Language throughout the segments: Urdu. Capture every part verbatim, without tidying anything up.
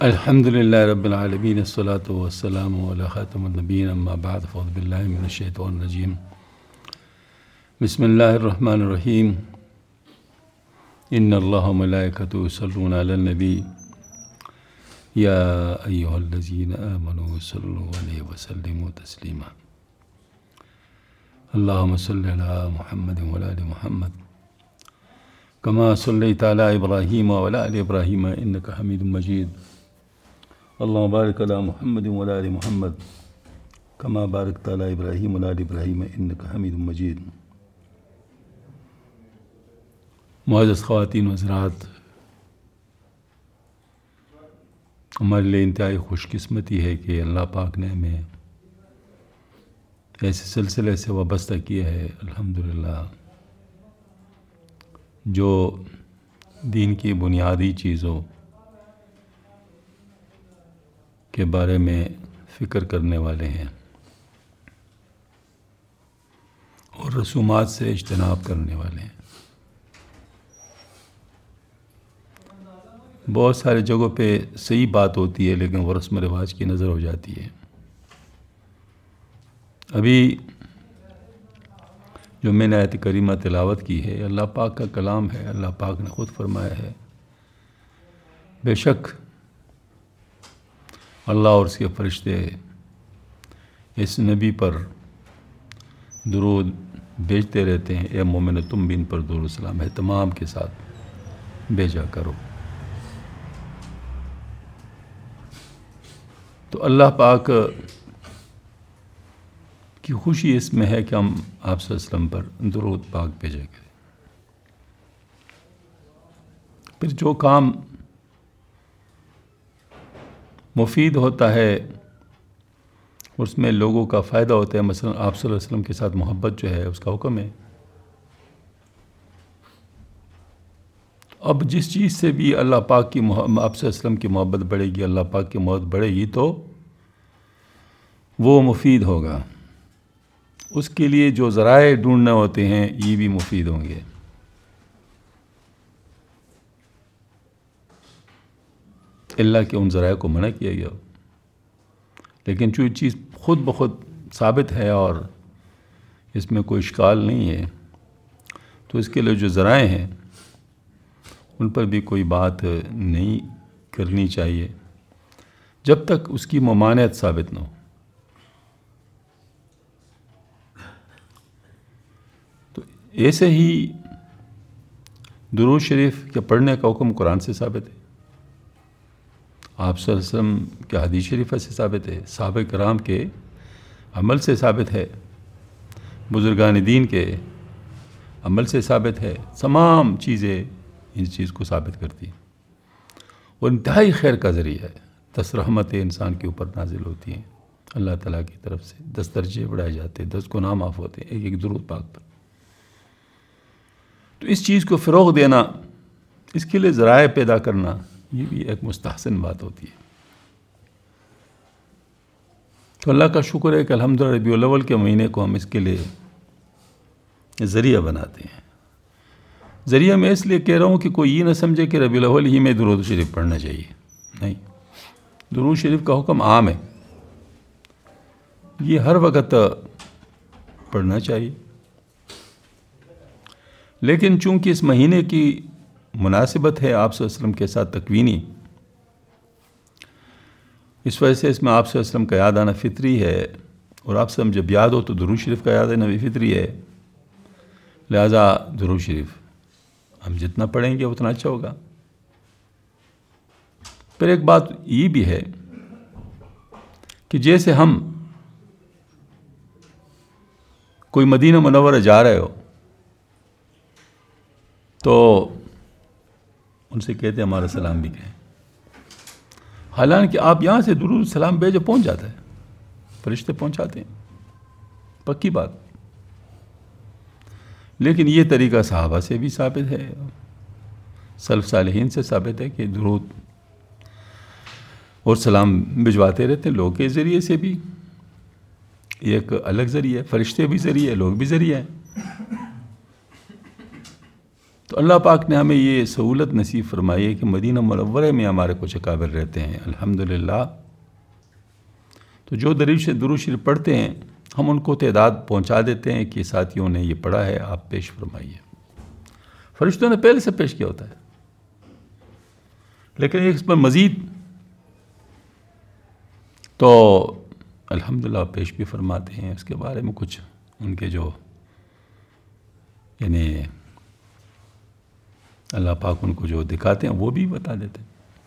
الحمد للہ رب العالمین الصلاۃ والسلام علی خاتم النبیین اما بعد فاعوذ باللہ من الشیطان الرجیم بسم اللہ الرحمن الرحیم ان اللہ وملائکتہ یصلون علی النبی یا ایہا الذین آمنوا صلوا علیہ وسلموا تسلیما اللہم صل علی محمد وعلی آل محمد کما صلیت علی ابراہیم وعلی آل ابراہیم انک حمید مجید اللہم بارک علی محمد وعلی آل محمد کما بارکت علی ابراہیم وعلی آل ابراہیم انک حمید مجید۔ معزز خواتین و حضرات، ہمارے لیے انتہائی خوش قسمتی ہے کہ اللہ پاک نے ہمیں ایسے سلسلے سے وابستہ کیا ہے الحمدللہ جو دین کی بنیادی چیزوں کے بارے میں فکر کرنے والے ہیں اور رسومات سے اجتناب کرنے والے ہیں۔ بہت سارے جگہوں پہ صحیح بات ہوتی ہے لیکن وہ رسم و رواج کی نظر ہو جاتی ہے۔ ابھی جو میں نے آیت کریمہ تلاوت کی ہے اللہ پاک کا کلام ہے، اللہ پاک نے خود فرمایا ہے بے شک اللہ اور اس کے فرشتے اس نبی پر درود بھیجتے رہتے ہیں، اے مومن تم بھی ان پر درود السلام اہتمام کے ساتھ بھیجا کرو۔ تو اللہ پاک کی خوشی اس میں ہے کہ ہم آپ صلی اللہ علیہ وسلم پر درود پاک بھیجا کریں۔ پھر جو کام مفید ہوتا ہے اس میں لوگوں کا فائدہ ہوتا ہے، مثلا آپ صلی اللہ علیہ وسلم کے ساتھ محبت جو ہے اس کا حکم ہے۔ اب جس چیز سے بھی اللہ پاک کی آپ صلی اللہ علیہ وسلم کی محبت بڑھے گی، اللہ پاک کی محبت بڑھے گی تو وہ مفید ہوگا۔ اس کے لیے جو ذرائع ڈھونڈنے ہوتے ہیں یہ بھی مفید ہوں گے۔ اللہ کے ان ذرائع کو منع کیا گیا، لیکن جو چیز خود بخود ثابت ہے اور اس میں کوئی اشکال نہیں ہے تو اس کے لیے جو ذرائع ہیں ان پر بھی کوئی بات نہیں کرنی چاہیے جب تک اس کی ممانعت ثابت نہ ہو۔ تو ایسے ہی درود شریف کے پڑھنے کا حکم قرآن سے ثابت ہے، آپ صلی اللہ علیہ وسلم کے حدیث شریفہ سے ثابت ہے، صحابہ کرام کے عمل سے ثابت ہے، بزرگان دین کے عمل سے ثابت ہے۔ تمام چیزیں اس چیز کو ثابت کرتی ہیں اور انتہائی خیر کا ذریعہ ہے۔ دس رحمتیں انسان کے اوپر نازل ہوتی ہیں اللہ تعالیٰ کی طرف سے، دس درجے بڑھائے جاتے ہیں، دس گناہ معاف ہوتے ہیں ایک ایک درود پاک پر۔ تو اس چیز کو فروغ دینا، اس کے لیے ذرائع پیدا کرنا، یہ بھی ایک مستحسن بات ہوتی ہے۔ تو اللہ کا شکر ہے کہ الحمدللہ ربیع الاول کے مہینے کو ہم اس کے لیے ذریعہ بناتے ہیں۔ ذریعہ میں اس لیے کہہ رہا ہوں کہ کوئی یہ نہ سمجھے کہ ربیع الاول ہی میں درود شریف پڑھنا چاہیے، نہیں، درود شریف کا حکم عام ہے، یہ ہر وقت پڑھنا چاہیے، لیکن چونکہ اس مہینے کی مناسبت ہے آپ صلی اللہ علیہ وسلم کے ساتھ تکوینی، اس وجہ سے اس میں آپ صلی اللہ علیہ وسلم کا یاد آنا فطری ہے، اور آپ سے ہم جب یاد ہو تو درود شریف کا یاد آنا بھی فطری ہے، لہذا درود شریف ہم جتنا پڑھیں گے اتنا اچھا ہوگا۔ پھر ایک بات یہ بھی ہے کہ جیسے ہم کوئی مدینہ منورہ جا رہے ہو تو ان سے کہتے ہیں ہمارا سلام بھی کہیں، حالانکہ آپ یہاں سے درود سلام بھیجے پہنچ جاتا ہے، فرشتے پہنچاتے ہیں، پکی بات۔ لیکن یہ طریقہ صحابہ سے بھی ثابت ہے، سلف صالحین سے ثابت ہے کہ درود اور سلام بھجواتے رہتے ہیں، لوگ کے ذریعے سے بھی، یہ ایک الگ ذریعہ ہے، فرشتے بھی ذریعہ ہے، لوگ بھی ذریعہ ہیں۔ تو اللہ پاک نے ہمیں یہ سہولت نصیب فرمائی ہے کہ مدینہ منورہ میں ہمارے کچھ اکابر رہتے ہیں الحمدللہ. تو جو درود شریف پڑھتے ہیں ہم ان کو تعداد پہنچا دیتے ہیں کہ ساتھیوں نے یہ پڑھا ہے، آپ پیش فرمائیے. فرشتوں نے پہلے سے پیش کیا ہوتا ہے، لیکن اس پر مزید تو الحمدللہ پیش بھی فرماتے ہیں. اس کے بارے میں کچھ ان کے جو یعنی اللہ پاک ان کو جو دکھاتے ہیں وہ بھی بتا دیتے ہیں.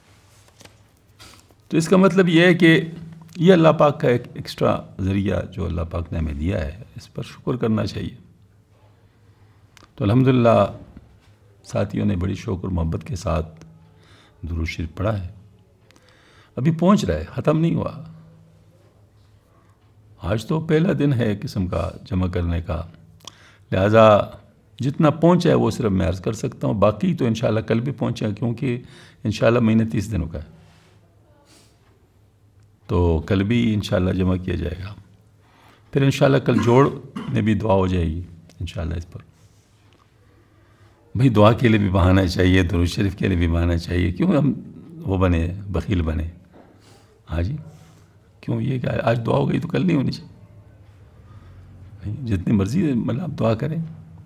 تو اس کا مطلب یہ ہے کہ یہ اللہ پاک کا ایک ایکسٹرا ذریعہ جو اللہ پاک نے ہمیں دیا ہے، اس پر شکر کرنا چاہیے. تو الحمدللہ ساتھیوں نے بڑی شوق اور محبت کے ساتھ درود شریف پڑھا ہے. ابھی پہنچ رہا ہے، ختم نہیں ہوا. آج تو پہلا دن ہے قسم کا جمع کرنے کا، لہذا جتنا پہنچا ہے وہ صرف میں عرض کر سکتا ہوں. باقی تو انشاءاللہ کل بھی پہنچے گا، کیونکہ انشاءاللہ مہینے تیس دنوں کا ہے، تو کل بھی انشاءاللہ جمع کیا جائے گا. پھر انشاءاللہ کل جوڑ میں بھی دعا ہو جائے گی انشاءاللہ اس پر. بھئی دعا کے لیے بھی بہانا چاہیے، درود شریف کے لیے بھی بہانا چاہیے. کیوں ہم وہ بنے بخیل بنے؟ ہاں جی کیوں؟ یہ کہ آج دعا ہو گئی تو کل نہیں ہونی چاہیے. جتنی مرضی مطلب آپ دعا کریں.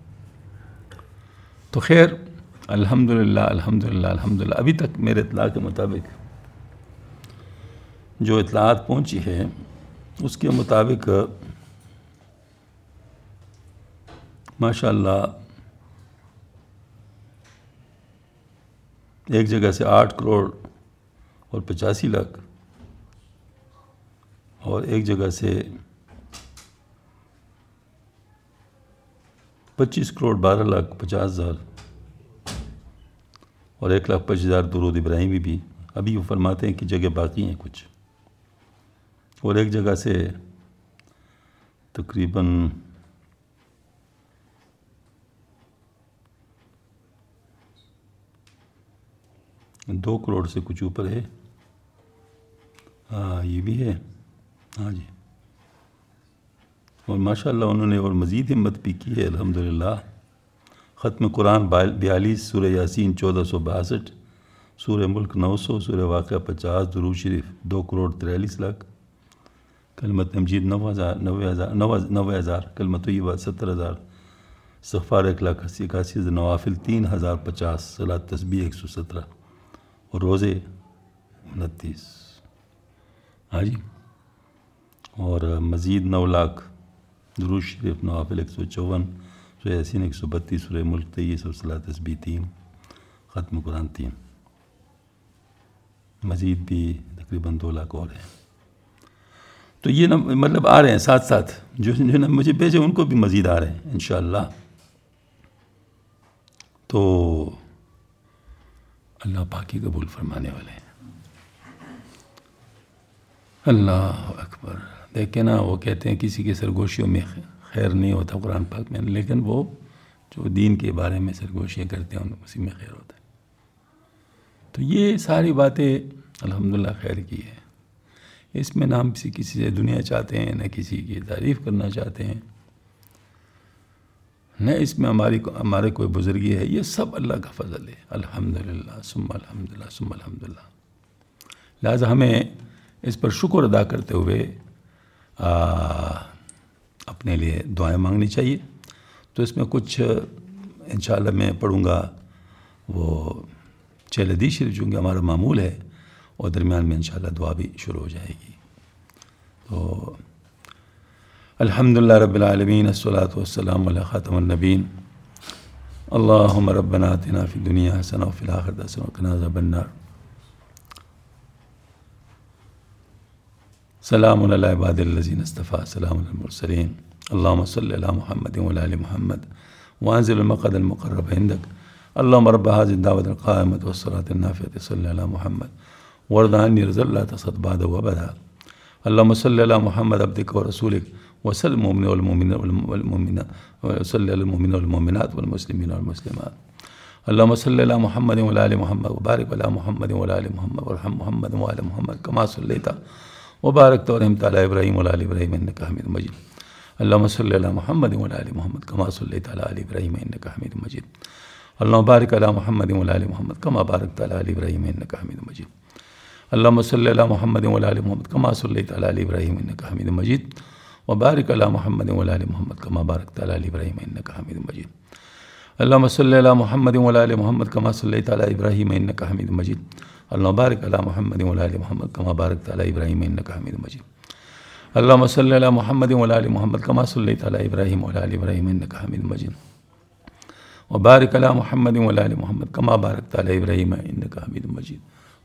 تو خیر الحمدللہ الحمدللہ الحمدللہ ابھی تک میرے اطلاع کے مطابق جو اطلاعات پہنچی ہے اس کے مطابق ماشاءاللہ ایک جگہ سے آٹھ کروڑ اور پچاسی لاکھ اور ایک جگہ سے پچیس کروڑ بارہ لاکھ پچاس ہزار اور ایک لاکھ پچیس ہزار درود ابراہیمی بھی ابھی وہ فرماتے ہیں کہ جگہ باقی ہیں کچھ. اور ایک جگہ سے تقریباً دو کروڑ سے کچھ اوپر ہے. ہاں یہ بھی ہے. ہاں جی اور ماشاءاللہ انہوں نے اور مزید ہمت بھی کی ہے الحمدللہ. ختم قرآن بیالیس، سورہ یاسین چودہ سو باسٹھ، سورہ ملک نو سو، سورہ واقعہ پچاس، درود شریف دو کروڑ تریالیس لاکھ، کلمت تمجید نو ہزار نوے ہزار نوے ہزار کلمت طیبہ ستر ہزار، استغفار ایک لاکھ اسی اکاسی ہزار، نوافل تین ہزار پچاس، صلاۃ تسبیح ایک سو سترہ اور روزے انتیس. ہاں جی اور مزید نو لاکھ درود شریف، نوافل ایک سو چون، سورہ یاسین ایک سو بتیس، سورہ ملک تیئیس اور صلاۃ تسبیح تین، ختم قرآن تین. مزید بھی تقریباً دو لاکھ اور ہیں. تو یہ مطلب آ رہے ہیں ساتھ ساتھ، جو جو نے مجھے بھیجے ان کو بھی مزید آ رہے ہیں انشاءاللہ. تو اللہ پاک ہی قبول فرمانے والے ہیں. اللہ اکبر. دیکھیں نا وہ کہتے ہیں کسی کے سرگوشیوں میں خیر نہیں ہوتا قرآن پاک میں، لیکن وہ جو دین کے بارے میں سرگوشیاں کرتے ہیں اسی میں خیر ہوتا ہے. تو یہ ساری باتیں الحمدللہ خیر کی ہے. اس میں نہ ہم کسی کسی سے دنیا چاہتے ہیں، نہ کسی کی تعریف کرنا چاہتے ہیں، نہ اس میں ہماری ہمارے کوئی بزرگی ہے. یہ سب اللہ کا فضل ہے الحمدللہ ثم الحمدللہ ثم الحمدللہ. لہٰذا ہمیں اس پر شکر ادا کرتے ہوئے آ, اپنے لیے دعائیں مانگنی چاہیے. تو اس میں کچھ انشاءاللہ میں پڑھوں گا وہ چھ حدیث شریف جو کہ ہمارا معمول ہے، اور درمیان میں انشاءاللہ دعا بھی شروع ہو جائے گی. تو الحمدللہ رب العالمین، الصلاۃ والسلام علی خاتم النبین. اللہم ربنا آتنا فی الدنیا حسنہ وفی الآخرۃ حسنہ وقنا عذاب النار. سلام علی عباد الذین اصطفیٰ، سلام علی المرسلین. اللہم صلی علی محمد وعلی آل محمد وانزل المقعد المقرب عندک. اللہم رب هذه الدعوة القائمة والصلاة النافعة صلی علی محمد وارض عنی رضا لا تسخط بعد وابدا. اللہم صلی علی محمد عبدک ورسولک وصلی المؤمنین والمؤمنات وصلی علی المؤمنین والمؤمنات والمسلمین والمسلمات. اللہم صلی علی محمد وعلی آل محمد وبارک علی محمد وعلی آل محمد وارحم محمد وعلی محمد کما صلیت وبارکت ورحمت علی ابراہیم وعلی آل ابراہیم انک حمید مجید. اللہم صلی علی محمد وعلی آل محمد کما صلیت علی آل ابراہیم انک حمید مجید. اللهم بارك على محمد وعلى آل محمد كما باركت على آل إبراهيم إنك حميد مجيد. اللهم صل على محمد وعلى آل محمد كما صليت على آل إبراهيم إنك حميد مجيد. وبارك على محمد وعلى آل محمد كما باركت على آل إبراهيم إنك حميد مجيد. اللهم صل على محمد وعلى آل محمد كما صليت على إبراهيم إنك حميد مجيد. اللهم بارك على محمد وعلى آل محمد كما باركت على إبراهيم إنك حميد مجيد. اللهم صل على محمد وعلى آل محمد كما صليت على إبراهيم وعلى آل إبراهيم إنك حميد مجيد. وبارك على محمد وعلى آل محمد كما باركت على إبراهيم إنك حميد مجيد.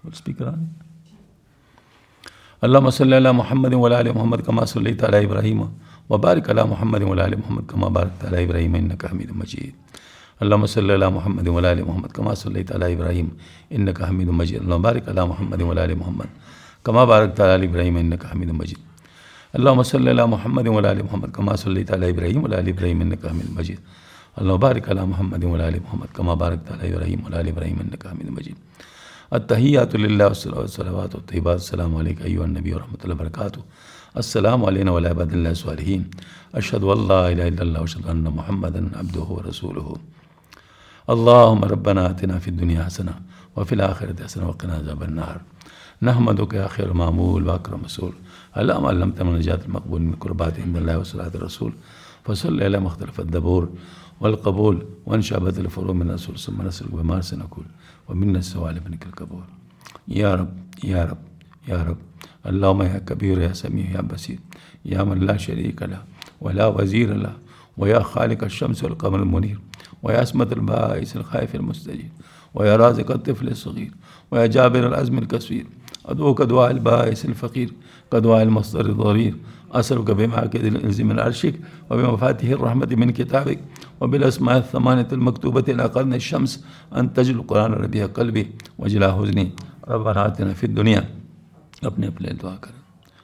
اللهم صل على محمد وعلى آل محمد كما صليت على إبراهيم وبارك على محمد وعلى آل محمد كما باركت على إبراهيم إنك حميد مجيد. اللهم صل على محمد وعلى آل محمد كما صليت على إبراهيم إنك حميد مجيد. اللهم بارك على محمد وعلى آل محمد كما باركت على آل إبراهيم إنك حميد مجيد. اللهم صل على محمد وعلى آل محمد كما صليت على إبراهيم وعلى آل إبراهيم إنك حميد مجيد. اللهم بارك على محمد وعلى آل محمد كما باركت على إبراهيم وعلى آل إبراهيم إنك حميد مجيد. التحيات لله والصلوات والطيبات. السلام عليك أيها النبي ورحمة الله وبركاته. السلام علينا وعلى عباد الله الصالحين. أشهد أن لا إله إلا الله وأشهد أن محمدا عبده ورسوله. اللهم ربنا آتنا في الدنيا حسنة وفي الآخرة حسنة وقنا عذاب النار. نحمدك يا خير معمول وأكرم رسول. اللهم علمتنا من نجاة المقبول من كربات عند الله وصلاة الرسول. فصل على مختلف الدبور والقبول وانشابت الفروع من الرسول ثم نسلك بما سنقول ومنا السوال منك القبول. يا رب يا رب يا رب. اللهم يا كبير يا سميع يا بصير يا من لا شريك له ولا وزير له ويا خالق الشمس والقمر المنير ويا اسمة البائس الخائف المستجيب ويا رازق الطفل الصغير ويا جابر العزم الكثير. أدعوك دعاء البائس الفقير كدعاء المصدر الضرير. أسألك بمعاكد الإنز من عرشك وبمفاتيح الرحمة من كتابك وبالأسماء الثمانية المكتوبة إلى قرن الشمس أن تجل القرآن ربيع قلبي وجلاء حزني. ربنا آتنا في الدنيا अपने अपने दुआ करें.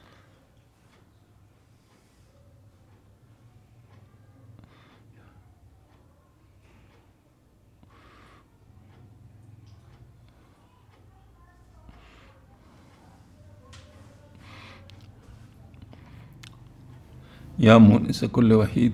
يا مونس كل وحيد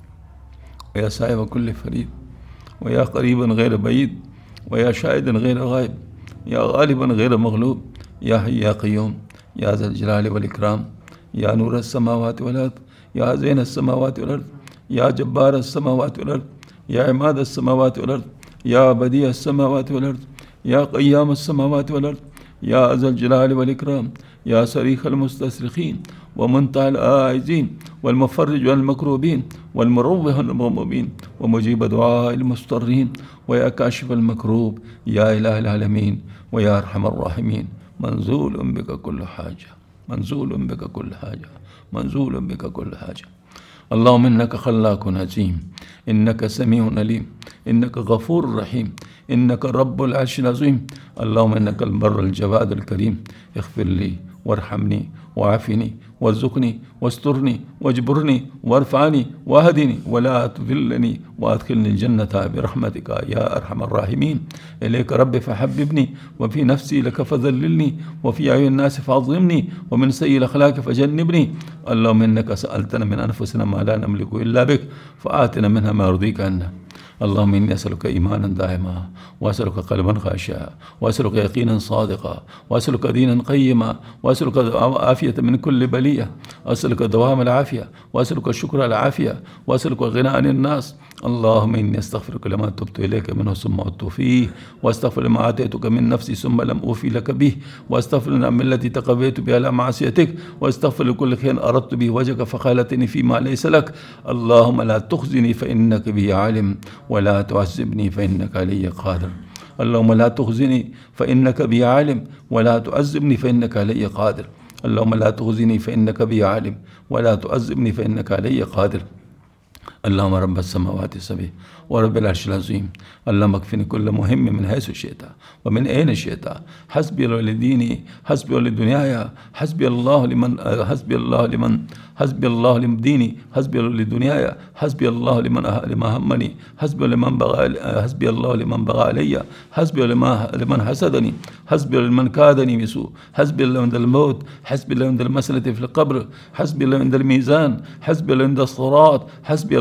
ويا صاحب كل فريد ويا قريبا غير بعيد ويا شاهدا غير غائب يا غالبا غير مغلوب يا حي يا قيوم يا ذا الجلال والإكرام يا نور السماوات والأرض يا زين السماوات والأرض يا جبار السماوات والأرض يا عماد السماوات والأرض يا بديع السماوات والأرض يا قيام السماوات والأرض يا ذا الجلال والإكرام يا صريخ المستصرخين ومنتهى الآعزين والمفرج والمكروبين والمروح المغمومين ومجيب دعاء المضطرين ويا كاشف المكروب يا إله العالمين ويا أرحم الراحمين. منزول بك كل حاجة منزول بك كل حاجة منزول بك كل حاجة. اللهم إنك خلاق عظيم إنك سميع عليم إنك غفور رحيم إنك رب العرش العظيم. اللهم إنك البر الجواد الكريم. اغفر لي وارحمني وعافني وارزقني واسترني واجبرني وارفعني واهدني ولا تذلني وادخلني الجنة برحمتك يا أرحم الراحمين. إليك ربي فحببني وفي نفسي لك فذللني وفي أعين الناس فعظمني ومن سيء الأخلاق فجنبني. اللهم إنك سألتنا من أنفسنا ما لا نملك إلا بك فآتنا منها ما يرضيك عنا. اللهم إني أسألك إيمانا دائما وأسألك قلبا خاشعا وأسألك يقينا صادقا وأسألك دينا قيما وأسألك عافية من كل بلية وأسألك دوام العافية وأسألك الشكر على العافية وأسألك غنى عن الناس. اللهم إني أستغفرك لما تبت إليك منه ثم عدت فيه وأستغفر لما آتيتك من نفسي ثم لم أوفي لك به وأستغفر من التي تقويت بها على معصيتك وأستغفر لكل خير أردت به وجهك فخالتني فيما ليس لك. اللهم لا تخزني فإنك به عالم ولا تعذبني فإنك علي قادر. اللهم لا تخزني فإنك بي عالم ولا تعذبني فإنك علي قادر. اللهم لا تخزني فإنك بي عالم ولا تعذبني فإنك علي قادر. اللهم رب السماوات السبع ورب العرش العظيم. اللهم اكفني كل مهم من حيث شئت ومن أين شئت. حسبي الله لديني حسبي الله لدنياي حسبي الله لمن حسبي الله لمن حسبي الله لديني حسبي الله لدنياي حسبي الله لمن لما همني حسبي لمن بغى حسبي الله لمن بغى علي حسبي لمن لمن حسدني حسبي لمن كادني بسوء حسبي الله عند الموت حسبي الله عند المسألة في القبر حسبي الله عند الميزان حسبي الله عند الصراط حسبي الله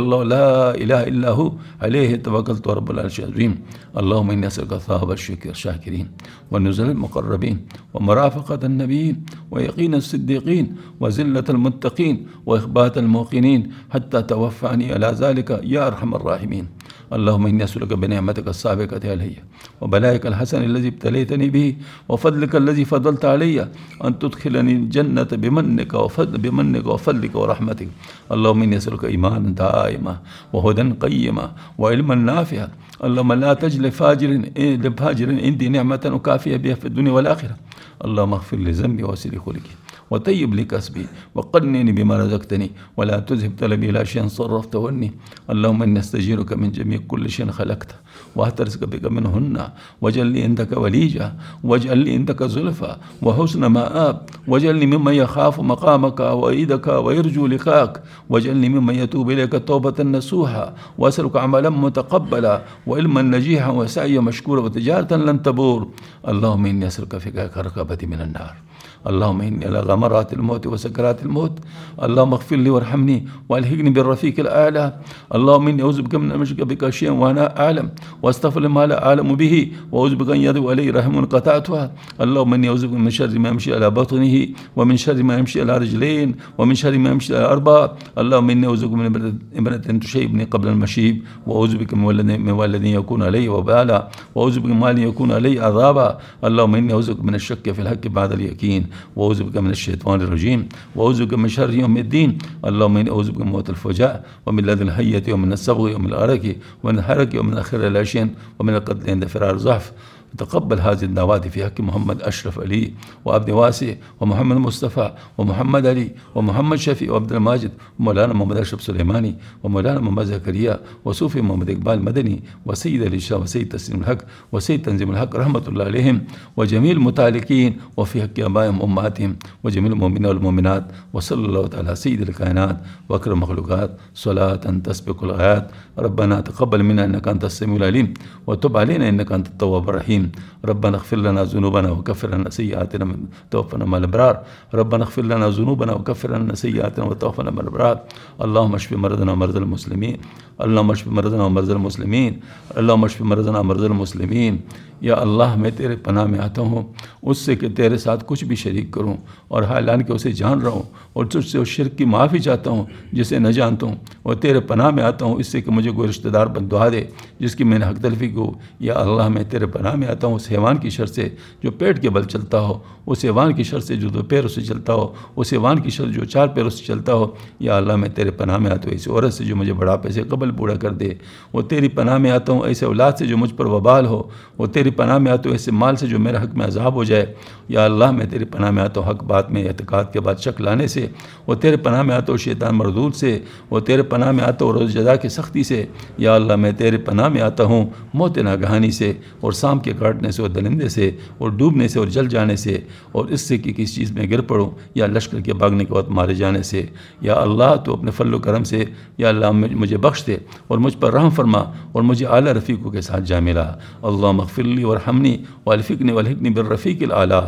الله لا إله إلا هو عليه توكلت ورب العرش العظيم. اللهم إني أسألك ثواب الشكر الشاكرين والنزل المقربين ومرافقة النبيين ويقين الصديقين وزلة المتقين وإخبات الموقنين حتى توفعني على ذلك يا أرحم الراحمين. اللهم إني أسألك بنعمتك السابقة علي وبلائك الحسن الذي ابتليتني به وفضلك الذي فضلت علي أن تدخلني الجنة بمنك وفضل بمنك وفضلك ورحمتك. اللهم إني أسألك إيمانا دائما وهدى قيما وعلما نافعا. اللهم لا تجل فاجر لفاجر عندي نعمة أكافئ بها في الدنيا والآخرة. اللهم اغفر لي ذنبي واسر خلقي وطيب لي كسبي وقنني بما رزقتني ولا تذهب طلبي إلى شيء صرفته عني. اللهم إني أستجيرك من جميع كل شيء خلقته وأحترزك بك منهن واجعل لي عندك وليجا واجعل لي عندك زلفى وحسن مآب واجعلني ممن يخاف مقامك وإيدك ويرجو لقاك واجعلني ممن يتوب إليك توبة نصوحا وأسألك عملا متقبلا وعلما نجيحا وسعيا مشكورا وتجارة لن تبور. اللهم إني أسألك فكاك رقبتي من النار. اللهم إني على غمرات الموت وسكرات الموت. اللهم اغفر لي وارحمني والحقني بالرفيق الأعلى. اللهم إني أعوذ بك من أشرك بك شيئا وأنا أعلم واستغفر ما لا أعلم به وأعوذ بك أن يدعو علي رحم قطعتها. اللهم إني أعوذ بك من شر ما يمشي على بطنه ومن شر ما يمشي على رجلين ومن شر ما يمشي على أربع. اللهم إني أعوذ بك من امرأة تشيبني قبل المشيب وأعوذ بك من ولد يكون علي وبالا وأعوذ بك من مال يكون علي عذابا. اللهم إني أعوذ بك من الشك في الحق بعد اليقين وأعوذ بك من الشيطان الرجيم وأعوذ بك من شر يوم الدين. اللهم إني أعوذ بك من موت الفجاء ومن لدن الحية ومن الصبغ ومن الأرق ومن الحرق ومن الخير العشين ومن القتل عند فرار الزحف. تقبل هذه الدعوات في حق محمد أشرف علي وعبد واسع ومحمد مصطفى ومحمد علي ومحمد شفيع وعبد الماجد ومولانا محمد أشرف سليماني ومولانا محمد زكريا وصوفي محمد إقبال مدني وسيد الإشراف وسيد تسليم الحق وسيد تنظيم الحق رحمة الله عليهم وجميع المتعلقين وفي حق آبائهم وأمهاتهم وجميع المؤمنين والمؤمنات. وصلى الله تعالى على سيد الكائنات وأكرم المخلوقات صلاة تسبق الآيات. ربنا تقبل منا إنك أنت السميع العليم وتب علينا إنك أنت التواب الرحيم. ربنا اغفر لنا ذنوبنا وكفر عنا سيئاتنا وتوفنا مع الأبرار. ربنا اغفر لنا ذنوبنا وكفر عنا سيئاتنا وتوفنا مع الأبرار. اللهم اشف مرضنا ومرضى المسلمين. اللهم اشف مرضنا ومرضى المسلمين. اللهم اشف مرضنا ومرضى المسلمين. یا اللہ میں تیرے پناہ میں آتا ہوں اس سے کہ تیرے ساتھ کچھ بھی شریک کروں اور حالان کہ اسے جان رہا ہوں اور تجھ سے اس شرک کی معافی چاہتا ہوں جسے نہ جانتا ہوں اور تیرے پناہ میں آتا ہوں اس سے کہ مجھے کوئی رشتہ دار بد دعا دے جس کی میں نے حق تلفی کو. یا اللہ میں تیرے پناہ میں آتا ہوں اس حیوان کی شر سے جو پیٹ کے بل چلتا ہو، اس حیوان کی شر سے جو دو پیروں سے چلتا ہو، اس حیوان کی شر جو چار پیروں سے چلتا ہو. یا اللہ میں تیرے پناہ میں آتا ہوں ایسی عورت سے جو مجھے بڑھاپے سے قبل بوڑھا کر دے. وہ تیری پناہ میں آتا ہوں ایسے اولاد سے جو مجھ پر وبال ہو. وہ تیری پناہ میں آتا ہوں ایسے مال سے جو میرے حق میں عذاب ہو جائے. یا اللہ میں تیری پناہ میں آتا ہوں حق بات میں اعتقاد کے بعد شک لانے سے. وہ تیرے پناہ میں آتا ہوں شیطان مردود سے. وہ تیرے پناہ میں آتا ہوں روز جزا کی سختی سے. یا اللہ میں تیرے پناہ میں آتا ہوں موت ناگہانی سے اور سام کے کاٹنے سے اور درندے سے اور ڈوبنے سے اور جل جانے سے اور اس سے کہ کسی چیز میں گر پڑوں یا لشکر کے بھاگنے کے وقت مارے جانے سے. یا اللہ تو اپنے فضل و کرم سے یا اللہ مجھے بخش دے اور مجھ پر رحم فرما اور مجھے اعلیٰ رفیقوں کے ساتھ جا ملا. اللہم اغفر لی وارحمنی والحقنی والحقنی بالرفیق الاعلیٰ.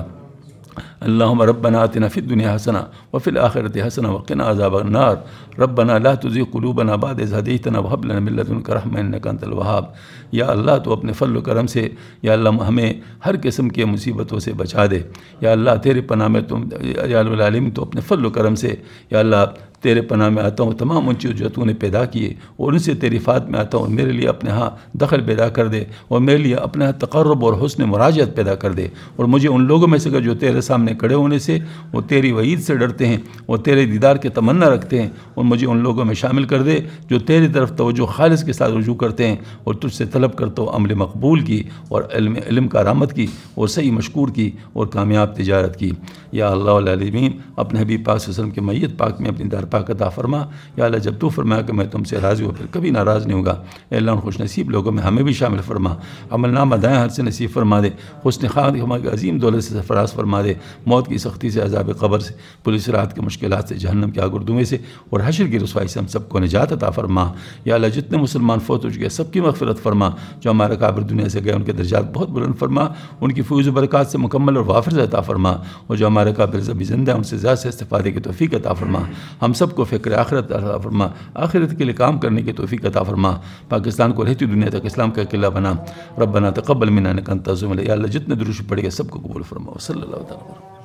اللهم ربنا آتنا في الدنيا حسنة وفي الآخرة حسنة وقنا عذاب النار. ربنا لا تزغ قلوبنا بعد إذ هديتنا وهب لنا من لدنك رحمة إنك أنت الوهاب. یا اللہ تو اپنے فضل و کرم سے یا اللہ ہمیں ہر قسم کے مصیبتوں سے بچا دے. یا اللہ تیرے پناہ میں تم یا العالمین تو اپنے فضل و کرم سے یا اللہ تیرے پناہ میں آتا ہوں تمام ان چیزوں جو تو نے پیدا کیے اور ان سے تیری فات میں آتا ہوں. میرے لیے اپنے ہاں دخل پیدا کر دے اور میرے لیے اپنے ہاں تقرب اور حسن مراجعت پیدا کر دے. اور مجھے ان لوگوں میں سے جو تیرے سامنے کھڑے ہونے سے وہ تیری وعید سے ڈرتے ہیں اور تیرے دیدار کے تمنا رکھتے ہیں اور مجھے ان لوگوں میں شامل کر دے جو تیری طرف توجہ خالص کے ساتھ رجوع کرتے ہیں اور تجھ سے طلب کرتا ہوں عمل مقبول کی اور علم علم کارآمد کی اور صحیح مشکور کی اور کامیاب تجارت کی. یا اللہ العالمین اپنے حبیب پاک صلی اللہ علیہ وسلم کے میت پاک میں اپنی دار پاک عطا فرما. یا اللہ جب تو فرمایا کہ میں تم سے راضی ہوں پھر کبھی ناراض نہیں ہوگا. اے اللہ ان خوش نصیب لوگوں میں ہمیں بھی شامل فرما. عمل نامہ دائیں ہاتھ سے نصیب فرما دے. حسن خواہ ہماری عظیم دولت سے سرفراز فرما دے. موت کی سختی سے عذاب قبر سے پولیس رات کے مشکلات سے جہنم کے آگ اور دھوئیں سے اور حشر کی رسوائی سے ہم سب کو نجات عطا فرما. یا اللہ جتنے مسلمان فوت ہو چکے سب کی مغفرت فرما. جو ہمارے قابر دنیا سے گئے ان کے درجات بہت بلند فرما. ان کی فیض و برکات سے مکمل اور وافر عطا فرما. اور جو ہمارے ہمارے قابل ابھی زندہ ہیں ان سے زیادہ سے استفادے کی توفیق عطا فرما. ہم سب کو فکر آخرت عطا فرما, آخرت کے لیے کام کرنے کی توفیق عطا فرما. پاکستان کو رہتی دنیا تک اسلام کا قلعہ بنا. ربنا تقبل منا انک انت السمیع العلیم. یا اللہ جتنے درود پڑھے گا سب کو قبول فرما. صلی اللہ تعالی.